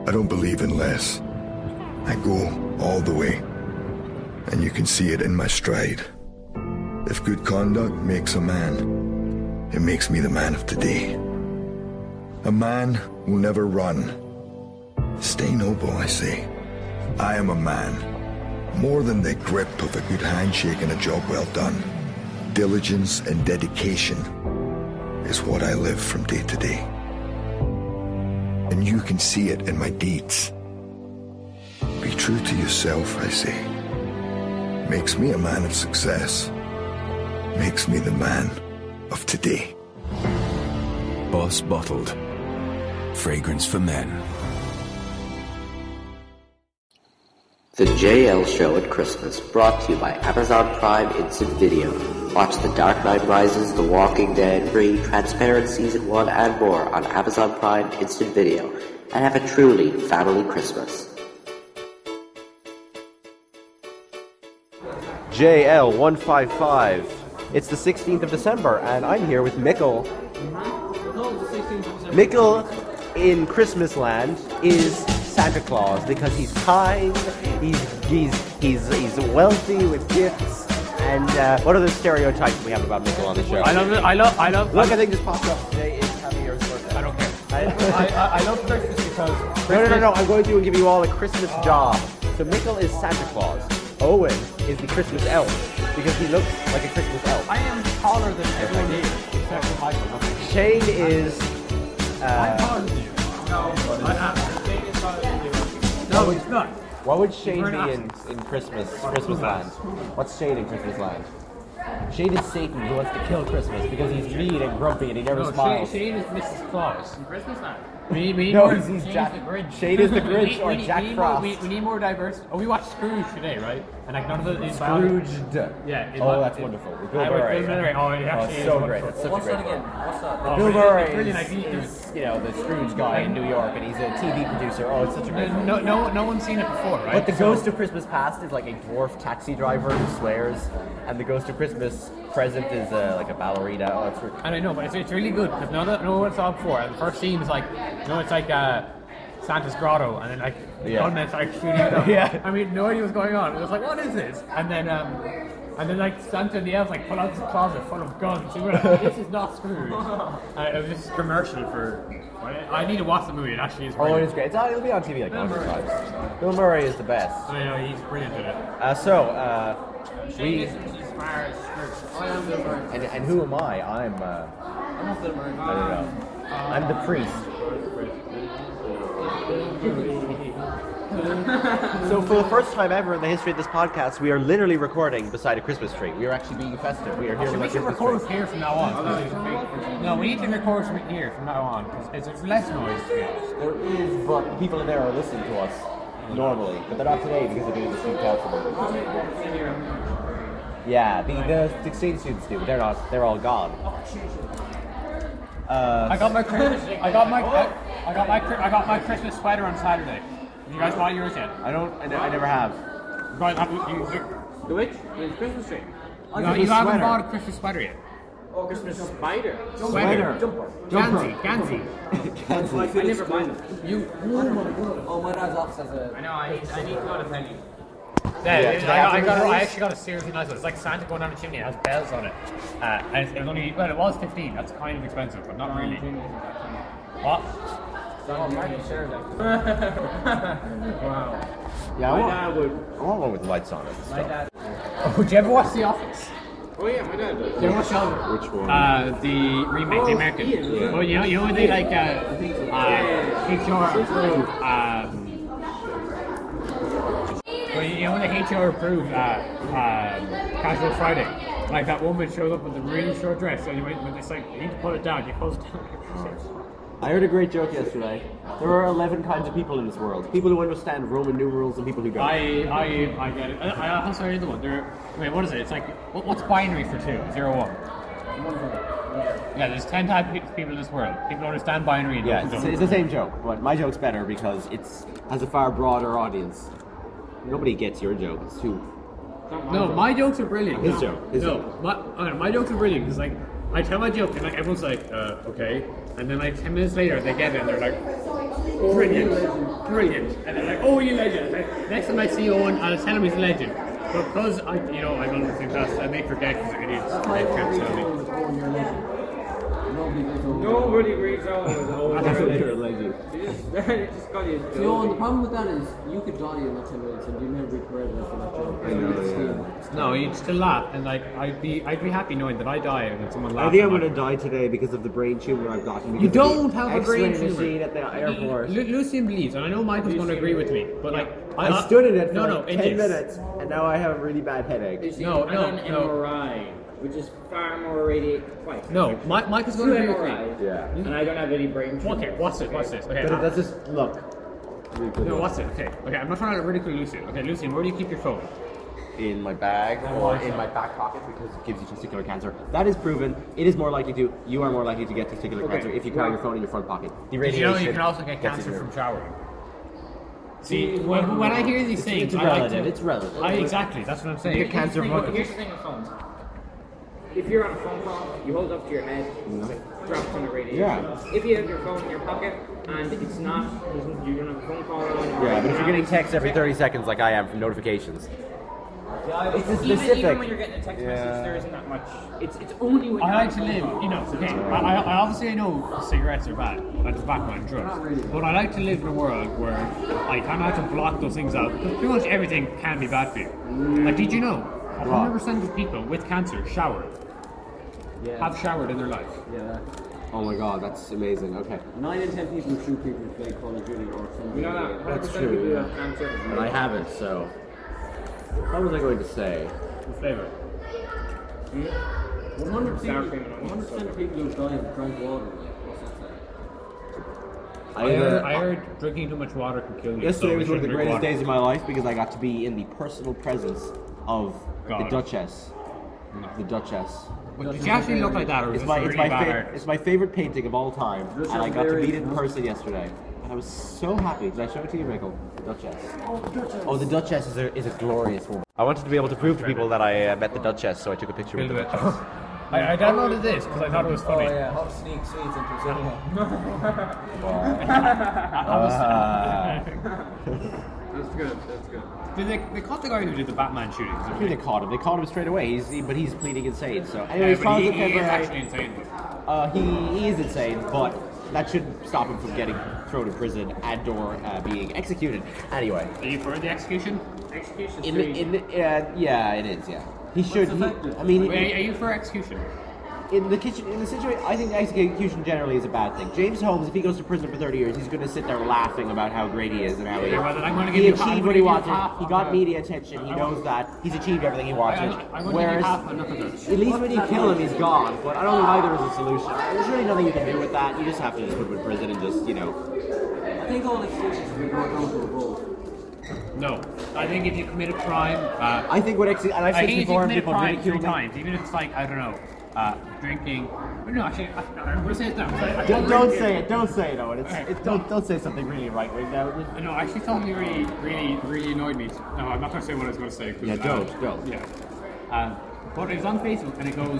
I don't believe in less. I go all the way. And you can see it in my stride. If good conduct makes a man, it makes me the man of today. A man will never run. Stay noble, I say. I am a man. More than the grip of a good handshake and a job well done. Diligence and dedication is what I live from day to day. And you can see it in my deeds. Be true to yourself, I say. Makes me a man of success. Makes me the man of today. Boss Bottled. Fragrance for men. The JL Show at Christmas, brought to you by Amazon Prime Instant Video. Watch The Dark Knight Rises, The Walking Dead, Free, Transparent Season 1 and more on Amazon Prime Instant Video, and have a truly family Christmas. JL155. It's the 16th of December, and I'm here with Mikkel. Mikkel in Christmas land is Santa Claus because he's kind, he's wealthy with gifts, and what are the stereotypes we have about Mikkel on the show? I love. Look, I think just popped up today is Happy Year's birthday. I don't care. I love Christmas because No. I'm going to give you all a Christmas job. So Mikkel is Santa Claus. Owen is the Christmas elf because he looks like a Christmas elf. I am taller than everyone here except for Michael. Shane is. I'm taller than you. No, no, he's not. What would Shane be in Christmas land? What's Shane in Christmas land? Shane is Satan who wants to kill Christmas because he's mean and grumpy and he never smiles. Shane is Mrs. Claus. In Christmas land. No, he's Jack. Shane is the Grinch or Jack Frost. We need more diversity. Oh, we watched Scrooge today, right? And like none of the Scrooged. Yeah. That's wonderful. With Bill Murray. Oh, it actually it's so is great. That's such a great film. What's that? Bill Murray Brilliant. is the Scrooge guy in New York, and he's a TV producer. Oh, it's such a great film. No one's seen it before, right? But the Ghost of Christmas Past is like a dwarf taxi driver who swears, and the Ghost of Christmas Present is like a ballerina. Oh, it's and I know, but it's really good because no one saw it before. And the first scene is like, it's like Santa's grotto, and then like gunmen start shooting at them. Yeah. I mean, no idea what's going on. It was like, what is this? And then like Santa and the elves like pull out this closet full of guns. And we're like, this is not Scrooge. It was just a commercial for. I need to watch the movie. It actually is. Brilliant. Oh, it's great. It'll be on TV like most times. Bill Murray is the best. I know he's brilliant at it. We. I am Bill Murray. And who am I? I'm not Bill Murray. I don't know. I'm the priest. So for the first time ever in the history of this podcast, we are literally recording beside a Christmas tree. We are actually being festive. We are here with a Christmas record tree. here from now on. No, we need to record from here from now on because it's less noise. There is, but people in there are listening to us normally, but they're not today because they're doing the student council. Yeah, the exchange students do, but they're not. They're all gone. I got my Christmas sweater on Saturday. You guys bought yours yet? I never have. The which? The Christmas tree. No, you haven't bought a Christmas sweater yet. Oh, Christmas spider. Sweater. Gansey. I never buy them. Oh, my dad's off says it. I know. I need to go to Penny. I actually got a seriously nice one. It's like Santa going down the chimney. It has bells on it. And it was only, it was 15. That's kind of expensive, but not really. What? Oh, Martin shared it. Wow. Yeah, My dad would. I want one with lights on it. My dad. Oh, did you ever watch The Office? Oh yeah, my dad does. Did you ever watch The Office? Which one? The remake, the American. Yeah. Well, you know they like HR approved. Well, you know when the HR approved Casual Friday, like that woman showed up with a really short dress, and when it's like you need to pull it down, you pull it down. I heard a great joke yesterday. There are 11 kinds of people in this world. People who understand Roman numerals and people who don't. I get it. I'll say the one. Wait, what is it? It's like, what's binary for 2? 0, 1? Yeah, there's 10 types of people in this world. People don't understand binary. And It's the same joke, but my joke's better because it has a far broader audience. Nobody gets your joke. It's too... No, my jokes are brilliant. His joke. My jokes are brilliant because like I tell my joke and like everyone's like, okay, and then like 10 minutes later they get it and they're like, Brilliant. And they're like, oh, you legend. Like, next time I see Owen, I'll tell him he's a legend. But because I'm on the same class, I may forget because they're idiots. They can't tell me. Nobody reads Owen as Owen. You're a legend. They just got you. See, Owen, the problem with that is you could die in that 10 minutes and you never be prepared for that job. I know, No, you'd still laugh, and like I'd be happy knowing that I died and someone laughed. I think I'm going to die today because of the brain tumor I've gotten. You don't have a brain X-ray tumor. machine at the airport. Lucian believes, and I know Michael's going to agree with me, but like I stood in it for no, 10 minutes, and now I have a really bad headache. No. MRI, which is far more radiated twice. No, Michael's going to agree with me. Yeah. And I don't have any brain tumor. Okay, what's this? Okay, But that's just, look. no, what's it? Okay, I'm not trying to ridicule Lucian. Okay, Lucian, where do you keep your phone? In my bag or in my back pocket because it gives you testicular cancer. That is proven. You are more likely to get testicular cancer if you carry your phone in your front pocket. The radiation. You can also get gets cancer in from showering. See, when I hear these things, I like to... It's relative. Exactly, that's what I'm saying. You get cancer from Here's the thing with phones. If you're on a phone call, you hold it up to your head, it drops on the radiation. Yeah. If you have your phone in your pocket and it's not, you don't have a phone call on. Yeah, but if you're getting texts every 30 seconds like I am from notifications. It's a specific. Even when you're getting a text message, there isn't that much. It's only when I you're like to live, okay, I obviously know cigarettes are bad, and tobacco and drugs, but I like to live in a world where I kind of have to block those things out, because pretty much everything can be bad for you. Like, did you know 100% of people with cancer have showered in their life? Yeah. Oh my god, that's amazing. Okay. 9 in 10 people who shoot people who play Call of Duty or something. You know that? That's 100% true, people yeah. have cancer. But I haven't, so. What was I going to say? What flavor? 100% of people who die have drank water. I heard drinking too much water can kill you. Yesterday so was one of the drink greatest water. days of my life because I got to be in the personal presence of the God. Duchess. The Duchess. Did she actually look like that, or was It's this a really bad art? it's my favorite painting of all time, and I got to meet it in person yesterday. And I was so happy. Did I show it to you, Michael? The Duchess. Oh, the Duchess is a glorious woman. I wanted to be able to prove to people that I met the Duchess, so I took a picture with the Duchess. I downloaded this because I thought it was funny. Oh yeah, hot sneak sweets into cinema. That's good. That's good. They caught the guy who did the Batman shootings. I think they caught him. They caught him straight away. But he's pleading insane. So, Yeah, anyways, but he February. is actually insane. He is insane, but that shouldn't stop him from getting thrown in prison and/or being executed. Anyway, Are you for the execution? Execution yeah, it is. Yeah, he should. I mean, Wait, are you for execution? in the situation, I think execution generally is a bad thing. James Holmes, if he goes to prison for 30 years, he's going to sit there laughing about how great he is and how Yeah, well, then I'm gonna he give you achieved half- what he I'm gonna wanted. give you half He of got that. media attention. He knows that he's achieved everything he wanted. I'm going to give Whereas, you half enough of this. at least when you kill him, he's gone. But I don't think either is a solution. There's really nothing you can do with that. You just have to just put him in prison and just, I think all excuses should be brought down to a vote. No. I think if you commit a crime... I think what and I've I said think if you before, commit a people crime ridicule 3 me. times, even if it's like, I don't know, drinking... No, actually, I'm going to say it now. Don't say it. Don't say it, Owen. Don't say something really right wing now. No, actually, something really annoyed me. No, I'm not going to say what I was going to say. 'Cause, Yeah, don't. Yeah. But it was on Facebook, and it goes,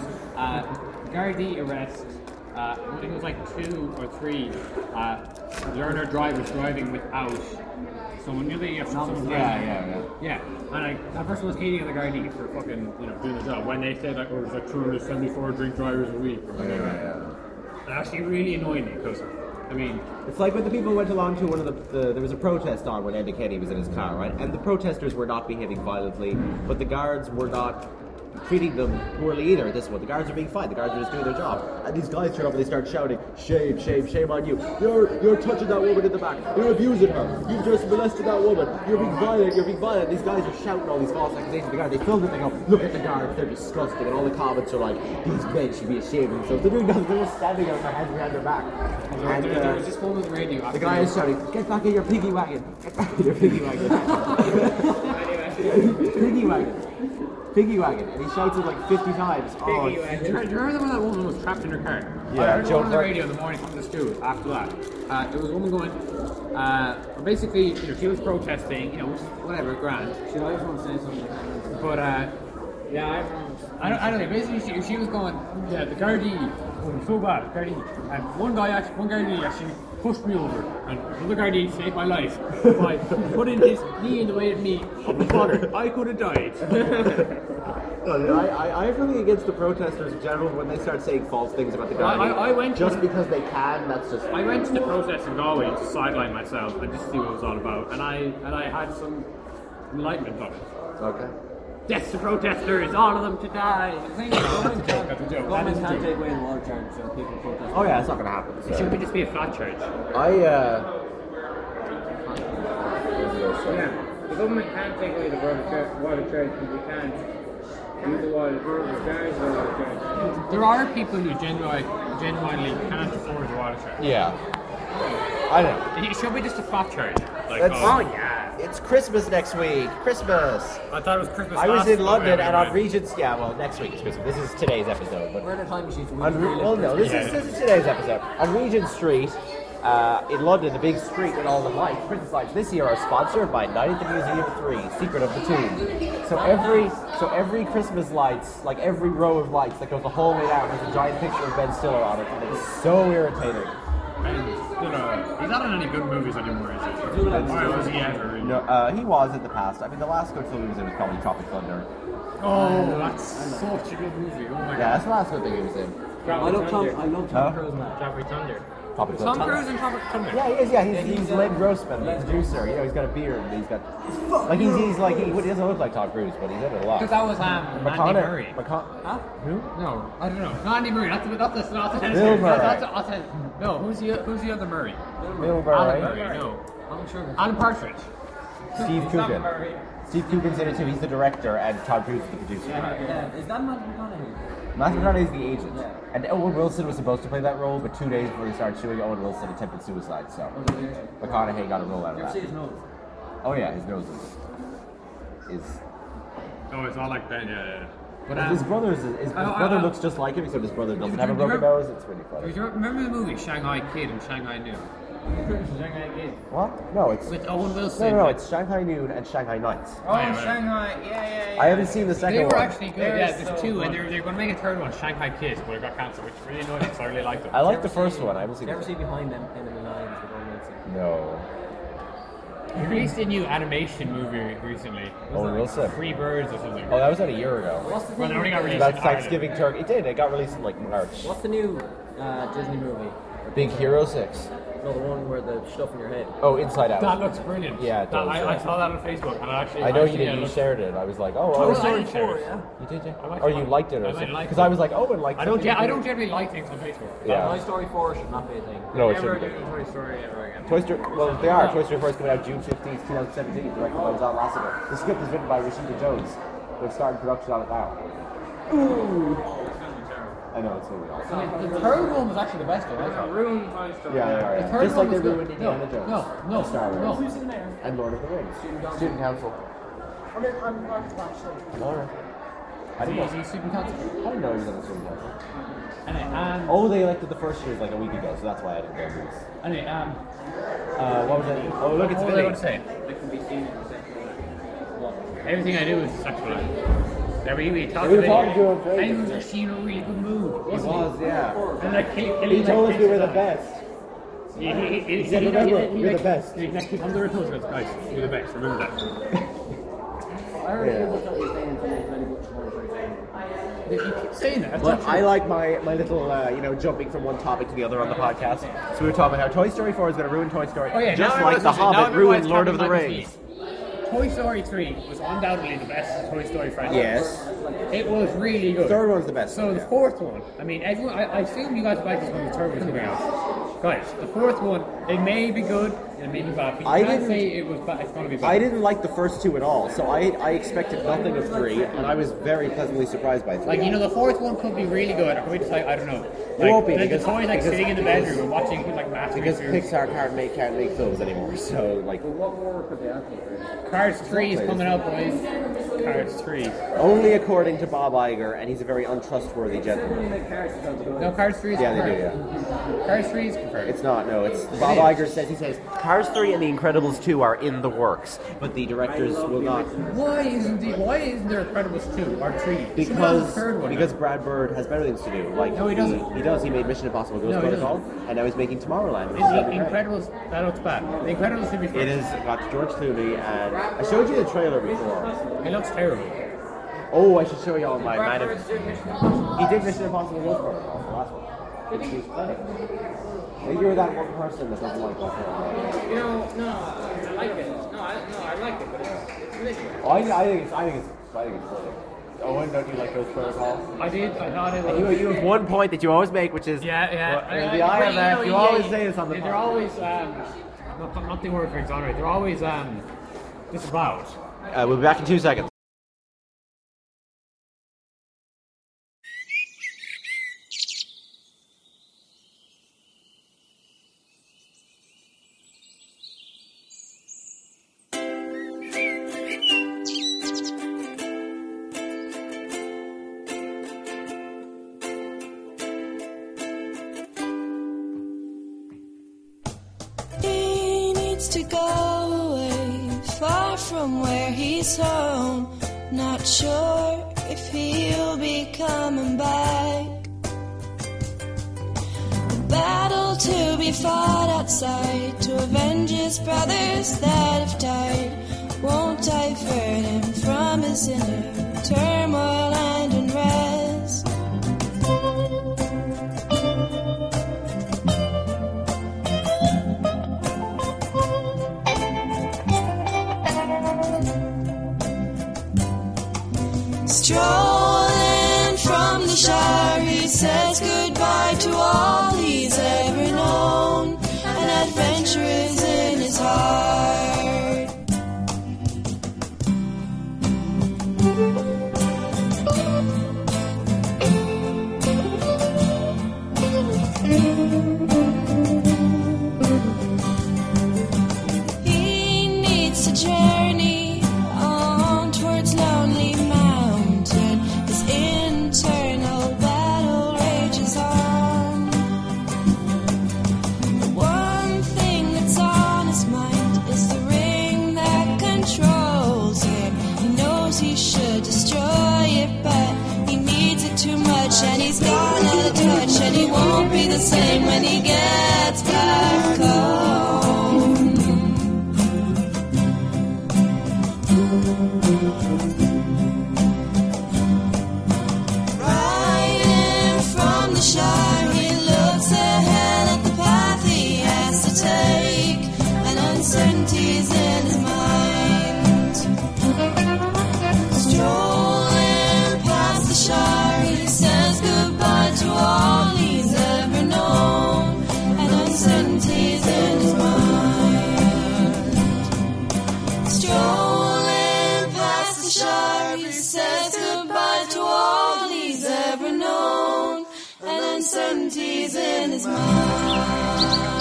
Gardaí arrest, I think it was like 2 or 3 learner drivers driving without someone. You know, you have someone Yeah, and that person was hating on the Gardaí for fucking, doing the job. When they said like, there's like 274 drink drivers a week or whatever. It actually really annoyed me because, I mean, It's like when the people went along to one of there was a protest on when Ed Kenny was in his car, right? And the protesters were not behaving violently, but the guards were not treating them poorly either at this one. The guards are being fine. The guards are just doing their job. And these guys turn up and they start shouting, shame, shame, shame on you. You're touching that woman in the back. You're abusing her. You've just molested that woman. You're being violent. You're being violent. These guys are shouting all these false accusations to the guards. They film it. They go, look at the guards. They're disgusting. And all the comments are like, these men should be ashamed of themselves. They're doing nothing. They're just standing there with their hands behind their back. And, there was this one on the radio. the guy is shouting, get back in your piggy wagon. Get back in your piggy wagon. Piggy wagon. Piggy wagon. And he shouts it like 50 times. Oh, Do you remember when that woman was trapped in her car? Yeah, I heard Joe one on the Clark. radio in the morning from the school after that. There was a woman going, basically, she was protesting, which is whatever, grand. Shit, I just want to say something. But, Yeah, I don't know, basically she was going, yeah, the Gardaí going so bad, Gardaí. And one Gardaí actually pushed me over, and another Gardaí saved my life by putting his knee in the way of me up the water. I could have died. I have nothing against the protesters in general when they start saying false things about the Gardaí. I went just because they can. That's just. I went to the protest in Galway to sideline myself and just see what it was all about, and I had some enlightenment of it. Okay. Death to protesters, all of them to die. That's a joke. That's a joke. That is Government a can't joke. take away the water charge, so people protest. Oh yeah, it's not going to happen. So. It should just be a flat charge. Yeah, the government can't take away the water charge, but we can't use the water charge. There are people who genuinely can't afford the water charge. Yeah. I don't know. It should be just a flat charge. Like, yeah. It's Christmas next week. Christmas. I thought it was Christmas. I was last in week, London but and on anyway. Regent's. Yeah, well, next week is Christmas. This is today's episode, but We're in a time machine. this is today's episode. On Regent Street, in London, the big street with all the lights, Christmas lights. This year are sponsored by Night at the Museum 3, Secret of the Tomb. So every Christmas lights, like every row of lights that goes the whole way down, has a giant picture of Ben Stiller on it, and it's so irritating. And, he's not in any good movies anymore, is he? Or was he ever? Really? No, he was in the past. I mean, the last good film he was in was probably Tropic Thunder. Oh, that's such a good movie. Oh my god. Yeah, that's the last good thing he was in. I love Tom Huh? Cruise now. Tropic Thunder. Tropic Tom Thunder. Cruise and Tropic Thunder. Yeah, he is. Yeah, he's Len Grossman, the producer. You know, he's got a beard. And he's got he doesn't look like Tom Cruise, but he's in it a lot. Because that was Andy Murray. Huh? Who? No, I don't know. Not Andy Murray. Not the tennis Bill player. No, who's the other Murray? Bill Alan Murray. Murray. No. I'm sure. Alan Partridge. Steve Coogan. Steve Coogan's in it too. He's the director, and Tom Cruise is the producer. Is that Matthew McConaughey? Matthew McConaughey is the agent. Yeah. And Owen Wilson was supposed to play that role, but 2 days before he started shooting, Owen Wilson attempted suicide, so McConaughey got a role out of You ever see that. his nose? Oh yeah, his nose is. Oh, it's all like Ben. Yeah. But His brother looks just like him, except his brother doesn't have a broken nose. It's really funny. Do you remember the movie Shanghai Kid and Shanghai Noon? Shanghai Kid. What? No, it's With Owen Wilson. no, it's Shanghai Noon and Shanghai Nights. Oh, yeah. Shanghai. Yeah. I haven't seen the They second were one. actually good. Yeah, there's two, and they're going to make a third one, Shanghai Kids, but it got cancelled, which really annoyed me because I really liked them. I like the first one. I haven't seen You ever it. see Behind Them in the Lines with Owen Wilson? No. He released a new animation movie recently. Owen Wilson. Three Birds or something. Oh, that was only a year ago. What's the Well, thing? they only got released About in Thanksgiving turkey. It did. It got released in like March. What's the new Disney movie? Big Hero 6. No, the one where the stuff in your head. Oh, Inside That Out. looks brilliant. Yeah, it does, I yeah. saw that on Facebook, and I know you did. You shared it. I was like, oh, Toy oh. Story Story 4, 4, yeah. You did, yeah? I like Or it. you liked it or I something? like Because it. I was like, oh, and like. I don't generally like things on Facebook. Yeah. Toy Story 4 should not be a thing. No, it Never shouldn't do be. Toy Story ever again. Toy Story. Well, they are. Toy Story 4 is coming out June 15th, 2017. Directed by John Lasseter. The script is written by Rashida Jones. They've started production on it now. I know it's really awesome. The third one was actually the best one, I thought. Ruined Toy Story. Yeah. third Just like one they was good. ruined Indiana Jones. No, and Star Wars. no. Who's in there? And Lord of the Rings. Student Council. I'm not watching. Alright. I didn't know. Is he student council? I didn't know he was on the Student Council. Anyway, Oh, they elected the first years like a week ago, so that's why I didn't go to this. What was it? Oh, look, it's what was I Billy. going to say? That can be seen in the second Everything I do is sexualized. There we talked We were about talking to him, Frank. and he was actually in a really good mood. He was, yeah. And like, He told us we were the best. He said, "Remember, we're the best." He keep on the toes, guys. You're the best. Remember that. I heard Yeah. people tell you saying something very much more than You keep saying that. That's But not true. I like my little, jumping from one topic to the other on the podcast. So we were talking about how Toy Story 4 is going to ruin Toy Story, Oh, yeah, just now like The everyone's listening. Now Hobbit ruined everyone's Lord of the talking about Rings. Toy Story 3 was undoubtedly the best Toy Story franchise. Yes. It was really The good. third one's the best. So the yeah. fourth one, I mean, everyone. I assume you guys like this when the third one's coming out. Guys, the fourth one, it may be good, it may be bad. But you I can't didn't- say it was bad. It's going to be bad. I didn't like the first two at all, so I expected nothing of 3, and I was very pleasantly surprised by 3. Like, you know, the fourth one could be really good, or could be just like, I don't know. It Like, won't be, like because- the toys like because- sitting in the bedroom and watching like massive because series. Pixar can't make films anymore, so like But what more could they add to it? Cars 3 is coming up, boys. Cars 3. Only according to Bob Iger, and he's a very untrustworthy gentleman. No, Cars 3 is Yeah, they confirmed. do, Cars 3 is confirmed. It's not, no. It's Bob Iger says Cars 3 and The Incredibles 2 are in the works, but the directors will not. Why isn't there Incredibles 2 or 3? Because Brad Bird has better things to do. Like No, he doesn't. He does. He made Mission Impossible Ghost No, he Protocol, and now he's making Tomorrowland. Which is The gonna be great. Incredibles, that looks bad. The Incredibles should be first. It has got George Clooney, and I showed you the trailer before. It looks terrible. Oh, I should show you all my man. He did Mission Impossible Ghost Protocol, the last one. Which is funny. You're that one person that doesn't like that film. No, I like it. No, I like it, but it's ridiculous. Oh, I think it's funny. Owen, don't you like Ghost Protocol? I thought it was. You have one point that you always make, which is Yeah. the IMF. You always say this on the They're podcast. always not the word for exonerate. They're always disavowed. We'll be back in 2 seconds. He needs to go away, far from where he's home. Not sure if he'll be coming back. The battle to be fought outside to avenge his brothers that have died won't divert him from his inner turmoil and unrest. Strolling from the Shire, he says goodbye to all he's ever known, and adventure is in his heart. He needs to journey on towards Lonely Mountain. His internal battle rages on. The one thing that's on his mind is the ring that controls him. He knows he should destroy it, but he needs it too much, and he's gonna touch, and he won't be the same when he gets back home. Riding from the Shire, he looks ahead at the path he has to take, and uncertainty's in his mind. Strolling past the Shire, he says goodbye to all he's ever known, and uncertainty's in his mind. Strolling past the Shire, he says goodbye to all he's ever known, and uncertainty's in his mind.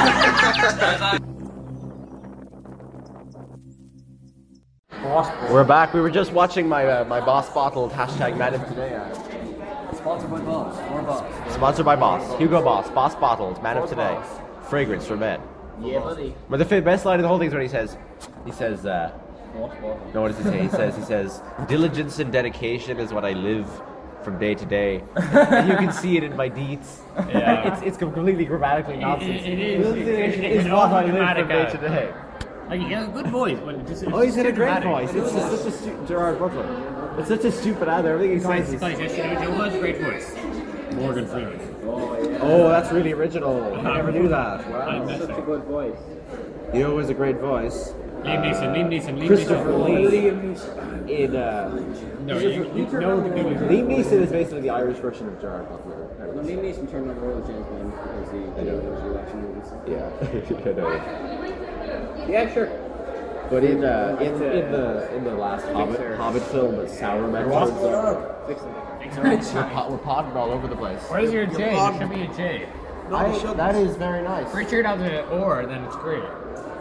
We're back. We were just watching my Boss Bottled hashtag Man of Today ad. Sponsored by Boss. More Boss. Sponsored by Boss. Hugo Boss. Boss Bottled. Man of Today. Fragrance for men. Yeah, buddy. But the best line of the whole thing is when he says, What? no, what does he say? He says, diligence and dedication is what I live from day to day. And you can see it in my deeds. Yeah. It's completely grammatically nonsense. It is. It's what I live from day to day. Like, he has a good voice, but it's just. Oh, he's got a great dramatic. voice. It's just such a Gerard Butler. It's such a stupid ad. Everything he says is... Guys, yesterday, it was a great voice. Morgan Freeman. Oh, that's really original. I never knew that. Wow. Such a good voice. He always a great voice. Liam Neeson. Christopher Lee Liam in No, you know the people who. Liam Neeson is basically the Irish version of Gerard Butler. No, Liam Neeson turned on role of James Bond because he did those real action movies. Yeah, I know. Yeah, sure. But in the last Hobbit film, that Sauron turns up. We're potting all over the place. Where's your J? There should be a J. That is very nice. Pretty sure it has an or, then it's great.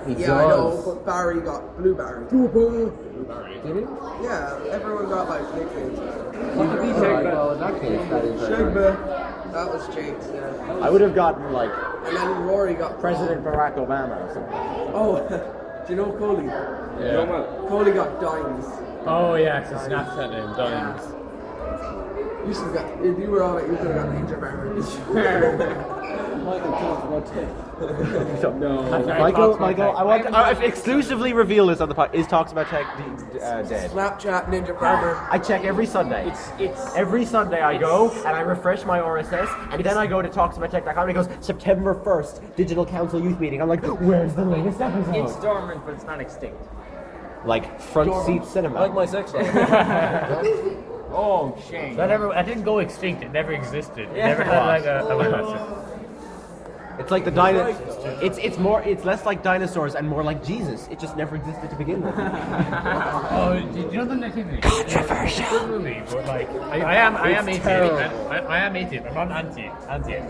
He Yeah, I know, does. but Barry got Blueberry. Did he? Yeah, everyone got like nicknames. Alright, well, in that case, that is That was Jake's, yeah. I would have gotten, like, And then Rory got President Barack Obama or something. Oh, do you know Coley? Yeah. Coley got Dimes. Oh yeah, it's a Snapchat name, Dimes. You should have got, if you were on it, you could have got Ninja Barry. Michael talks about tech. No. Michael, I want to exclusively reveal this on the podcast. Is Talks About Tech dead? Snapchat Ninja Barber. I check every Sunday. Every Sunday I go and I refresh my RSS, and then I go to talksabouttech.com and it goes September 1st, Digital Council Youth Meeting. I'm like, where's the latest episode? It's dormant, but it's not extinct. Like front seat cinema. Like my sex life. Oh, shame. That didn't go extinct. It never existed. It never had like a It's like the it's less like dinosaurs and more like Jesus. It just never existed to begin with. Oh, do you know the nativity? Controversial. It's a good movie, but like I am atheist. I am atheist. I'm not anti-atheist.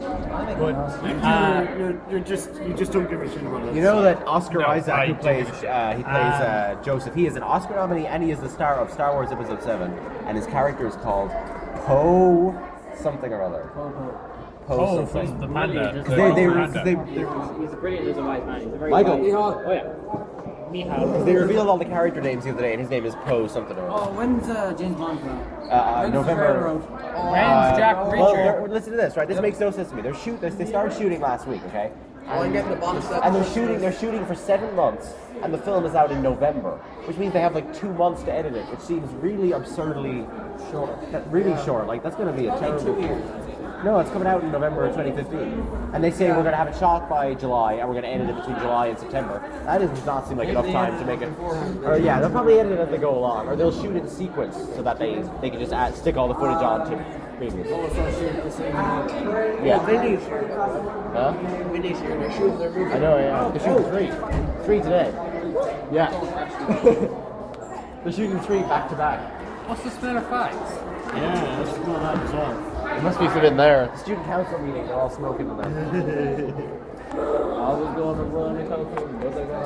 But You just don't give a shit about it. You know that Oscar No, Isaac, I who do plays give a shit. Joseph, he is an Oscar nominee and he is the star of Star Wars Episode 7, and his character is called Poe something or other. Poe something. from the panda. He's a brilliant as a wise man. He's a very Michael. wise. Oh yeah. Mihal. They revealed all the character names the other day, and his name is Poe something or other. Oh, when's James Bond come out? November. When's Jack Reacher? Listen to this, right? This makes no sense to me. They started shooting last week, okay? I'm getting the bonus set. And they're shooting for 7 months, and the film is out in November, which means they have like 2 months to edit it, which seems really absurdly short. Really short. Like that's going to be a terrible. 2 years. No, it's coming out in November 2015, and they say we're going to have it shot by July, and we're going to edit it between July and September. That does not seem like enough time to make it. Or yeah, they'll probably edit it as they go along, or they'll shoot in sequence so that they can just stick all the footage on to previous. Yeah. Huh? They're shooting their movie. I know, yeah. They're shooting 3. 3 today. Yeah. They're shooting 3 back to back. What's the smell of fags? Yeah, that's not that as well. There must be some in there. Student council meeting, they're all smoking in there. I was going to run a couple, but they're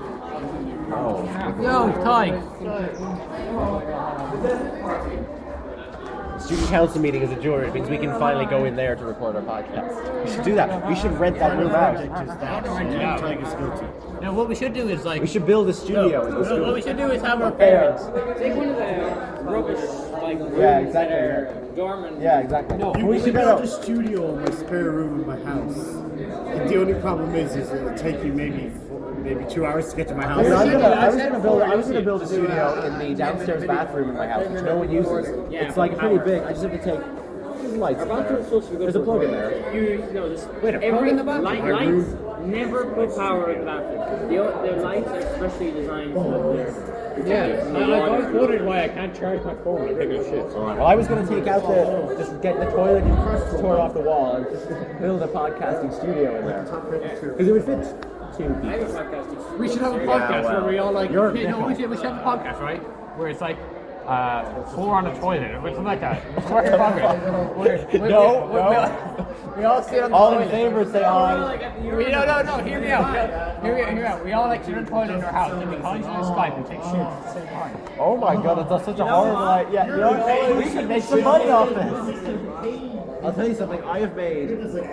Oh. Yo, Ty. Student council meeting is adjourned. It means we can finally go in there to record our podcast. We should do that. We should rent that room out. Tiger's guilty. Now, what we should do is like. We should build a studio in the What school. we should do is have our parents. Take one of the rubbish like rooms Yeah, exactly. that are dormant. Yeah, exactly. No, we should build a studio in my spare room in my house. And the only problem is it'll take you maybe 2 hours to get to my house. I was gonna build a studio in the downstairs bathroom in my house, which no one uses. It's like pretty big. I just have to take lights. Our bathroom is supposed to be good. There's a plug in there. You know this. Wait, a plug every in the bathroom? lights never put power in the bathroom. The lights are specially designed so they're. I always wondered why I can't charge my phone when I take a shit. Well, I was going to take out just get the toilet and tore it off the wall and just build a podcasting studio in there. Because it would fit 2 people. We should have a podcast where we all like. We should have a podcast, right? Where it's like 4 on a toilet or something like that. Work in progress. We all sit on the All toilet. in favor say aye. No, hear me out. Hear me out. We all like sit on the toilet in our house and we call each other Skype and take shit at the same time. Oh my god, that's such a horrible idea. Yeah, you know, we should make some money off this. I'll tell you something, I have made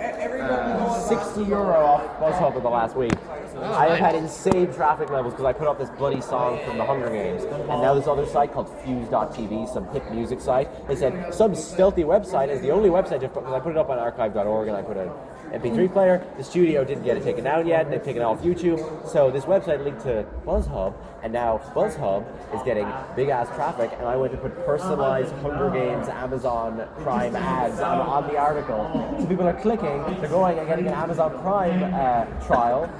€60 off BuzzHub in the last week. I have had insane traffic levels because I put up this bloody song from the Hunger Games. And now this other site called Fuse.tv, some hip music site, they said some stealthy website is the only website, because I put it up on archive.org and I put an MP3 player. The studio didn't get it taken down yet, they've taken it off YouTube. So this website linked to BuzzHub, and now BuzzHub is getting big ass traffic, and I went to put personalized Hunger Games Amazon Prime ads on the article. So people are clicking, they're going and getting an Amazon Prime trial,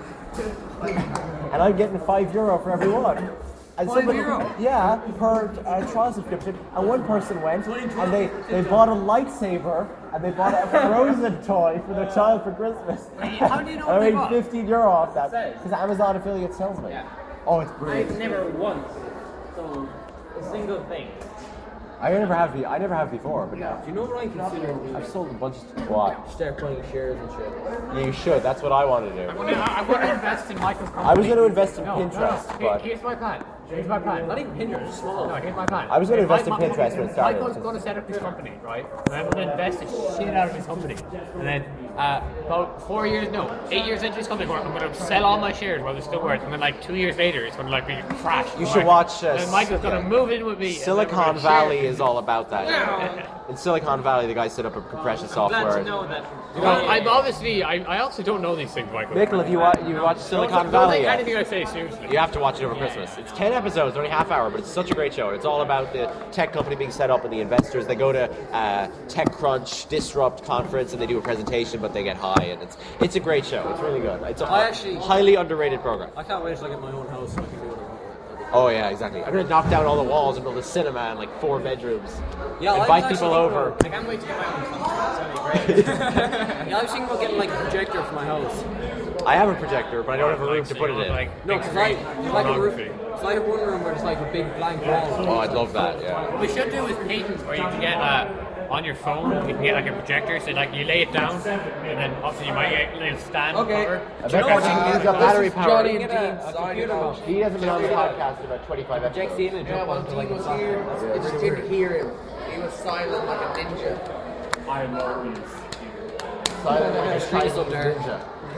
and I'm getting €5 for every one. And €5? Yeah, per trial subscription. And one person went and they bought a lightsaber and they bought a Frozen toy for their child for Christmas. How do you know what I they made bought? €15 off that because Amazon affiliate tells me. Oh, it's brilliant. I've never once sold a single thing I never have before, but now. Do you know what I consider? I've sold a bunch of what? Start buying shares and shit. Yeah, you should. That's what I want to do. I want to invest in Michael's company. I was going to invest in No, Pinterest, but here's my plan. Here's my plan. Not even Pinterest, just small. No, here's my plan. I was going to invest in My- Pinterest when it started. Michael's going to set up his company, right? And I'm going to invest the shit out of his company. And then about 8 years into his company, I'm going to sell all my shares while they're still worth. And then like 2 years later, it's going to like be a crash. You should watch. And Michael's going to move in with me. Silicon Valley is all about that. In Silicon Valley, the guy set up a compression software. Glad to know that. I'm obviously, I also don't know these things, Michael. Michael, have you watched Silicon Don't Valley take yet? anything I say seriously. You have to watch it over Christmas. It's 10 episodes, only half hour, but it's such a great show. It's all about the tech company being set up and the investors. They go to TechCrunch Disrupt conference and they do a presentation, but they get high, and it's a great show. It's really good. It's a highly underrated program. I can't wait till I get my own house so I can do what I want. Oh yeah, exactly. I'm gonna knock down all the walls and build a cinema in like 4 bedrooms. Yeah, invite people over. I can't wait to get my own company. It's gonna be great. Yeah, I was thinking about getting like a projector for my house. I have a projector, but I don't have a room to put it in. No, because I have a room. So I have one room where it's like a big blank wall. Oh, I'd love that. Yeah. What we should do is patents where you can get on your phone, you can get like a projector, so like you lay it down, and then obviously you might get a little stand cover. I bet you use up battery power. Johnny and Dean's signing off. He hasn't been on the podcast in about 25 episodes. Yeah, when Dean was here, I just didn't hear him. He was silent like a ninja. I'm always Silent like a Trees up there. ninja.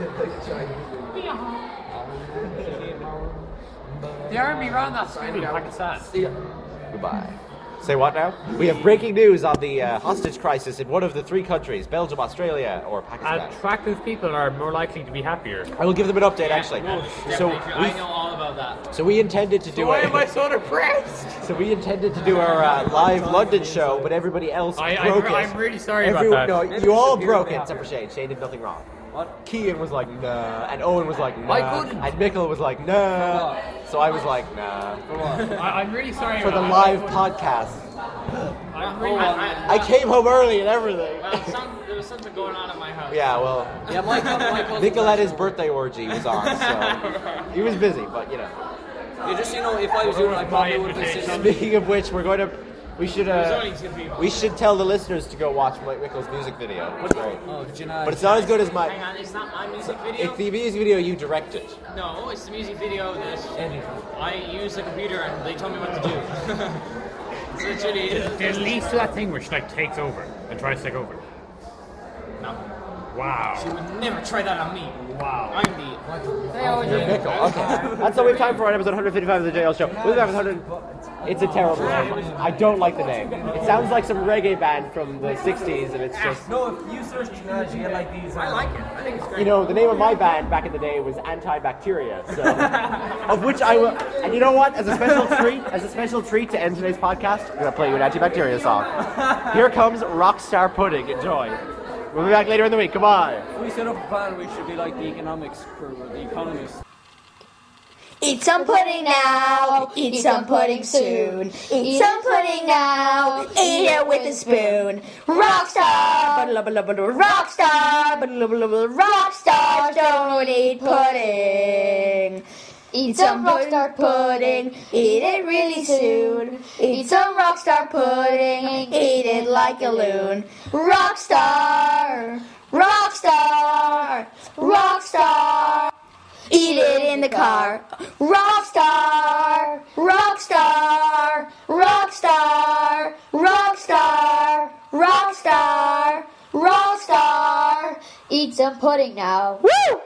The army ran that school in Pakistan. Goodbye. Say what now? We have breaking news on the hostage crisis in one of the 3 countries, Belgium, Australia, or Pakistan. Attractive people are more likely to be happier. I will give them an update, actually. So I know all about that. we intended to do Why am I so depressed? So we intended to do our live London show, but everybody else broke it. I'm really sorry about that. No, you all broke it except for Shane. Shane did nothing wrong. What? Kean was like, nah, and Owen was like, nah, and Mikkel was like, nah. So I was like, nah. I'm really sorry For the about live that. podcast. I I came home early and everything. Well, there was something going on at my house. Yeah, well, Yeah, Michael. Nicoletta's birthday orgy was on, so he was busy, but you know. Yeah, just so you know, if I was doing it, I probably would have been sitting. Speaking of which, we should only 2 people. we should tell the listeners to go watch Mikkel's music video. It's great. Oh, did you not? But it's not as good as my. Hang on, it's not my music video? It's the music video you directed. No, it's the music video that I use the computer and they told me what to do. So it really is. There's leads to that thing where she like takes over and tries to take over. No. Wow. She would never try that on me. Wow. I'm the... You're Mikkel. Okay. That's all we have time for on episode 155 of the JL Show. We'll be back with 100. It's a terrible name. I don't like the name. It sounds like some reggae band from the 60s, and it's just. No, if you search Jumanji, you like these. I like it. I think it's great. You know, the name of my band back in the day was Antibacteria, so of which I will. And you know what? As a special treat to end today's podcast, I'm gonna play you an Antibacteria song. Here comes Rockstar Pudding. Enjoy. We'll be back later in the week. Goodbye. If we set up a plan, we should be like the economics crew, or the economists. Eat some pudding now, eat some pudding soon. Eat some pudding now, eat it with a spoon. Rockstar, rockstar, rockstar, don't eat pudding. Eat some rockstar pudding, eat it really soon. Eat some rockstar pudding, eat it like a loon. Rockstar, rockstar, rockstar. Eat it in the car. Rockstar, rockstar, rockstar, rockstar, rockstar, rockstar. Eat some pudding now. Woo!